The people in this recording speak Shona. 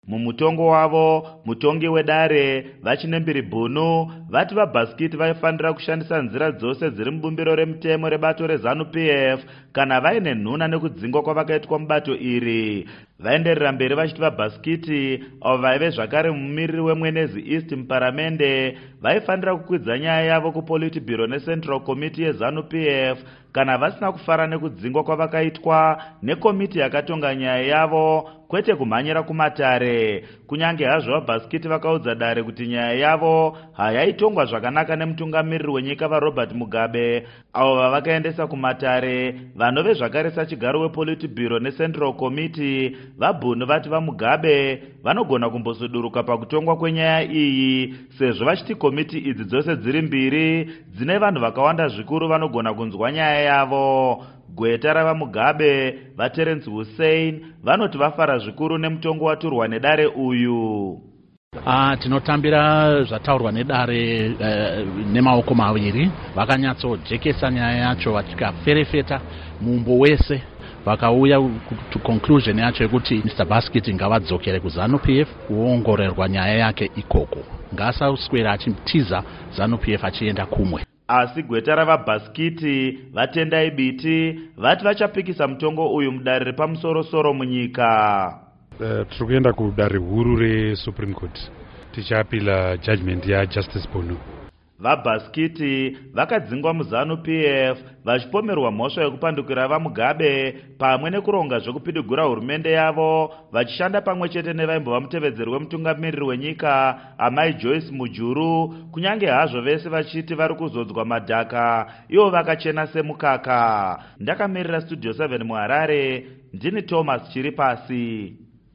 Mumutongo wavo, mutongi wedare vaChinembiri Bunu vati vaBhasikiti vaifanira kushandisa nzira dzose dziri mubumbiro remutemo rebato reZANU-PF kana vaine nhuna nekudzingwa kwavakaitwa mubato iri. Vaenderera mberi vachiti vaBhasikiti avo vaive zvakare mumiriri weMwenezi East muparamende vaifanira kukwidza nyaya yavo kuPolitburo neCentral Committee yeZANU-PF kana vasina kufara nekudzingwa kwavakaitwa nekomiti yakatonga nyaya yavo, kwete kumhanyira kumatare. Kunyange hazvo vaBhasikiti vakaudza dare kuti nyaya yavo hayaitongwa zvakanaka nemutungamiriri wenyika vaRobert Mugabe, avo vavakaendesa kumatare, vanove zvakare sachigaro wePolitburo neCentral Committee. VaBunu vati vaMugabe vanogona kumbosuduruka pakutongwa kwenyaya iyi, sezvo vachiti komiti idzi dzose dziri mbiri dzine vanhu vakawanda zvikuru vanogona kunzwa nyaya yavo. Gweta ravaMugabe vaTerence Hussein vanoti vafara zvikuru nemutongo waturwa nedare uyu. Tinotambira zvataurwa nedare nemaoko maviri. Vakanyatsojekesa nyaya yacho vachikaferefeta mumbo wese, vakauya to conclusion yacho yekuti Mr. Baskiti ngavadzokere kuZANU-PF kuongororwa nyaya yake ikoko, ngaasaswera achitiza ZANU-PF achienda kumwe. Asi gweta ravaBhasikiti vaTendai Biti vati vachapikisa mutongo uyu mudare repamusoro-soro munyika. Tiri kuenda kudare huru reSupreme Court tichapila judgment yaJustice Bunu. VaBhasikiti vakadzingwa muZANU-PF vachipomerwa mhosva yekupandukira vaMugabe pamwe nekuronga zvekupidigura hurumende yavo, vachishanda pamwe chete nevaimbova mutevedzeri wemutungamiriri wenyika Amai Joyce Mujuru, kunyange hazvo vese vachiti vari kuzodzwa madhaka, ivo vakachena semukaka. Ndakamirira Studio 7 muHarare, ndini Thomas Chiripasi.